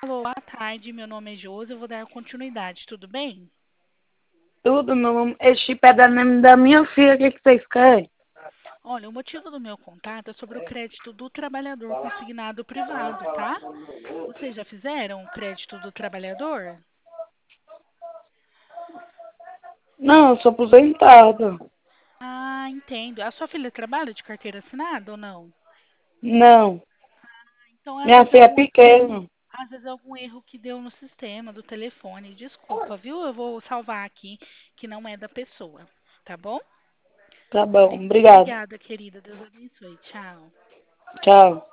Alô, boa tarde. Meu nome é Josi. Eu vou dar continuidade, tudo bem? Tudo, meu nome. Esse chip é da minha filha, o que vocês querem? Olha, o motivo do meu contato é sobre o crédito do trabalhador consignado privado, tá? Vocês já fizeram o crédito do trabalhador? Não, eu sou aposentada. Ah, entendo. A sua filha trabalha de carteira assinada ou não? Não, Então, minha filha é pequena. às vezes algum erro que deu no sistema do telefone. Desculpa, viu? Eu vou salvar aqui que não é da pessoa, tá bom? Tá bom, obrigado. Obrigada, querida. Deus abençoe. Tchau. Tchau.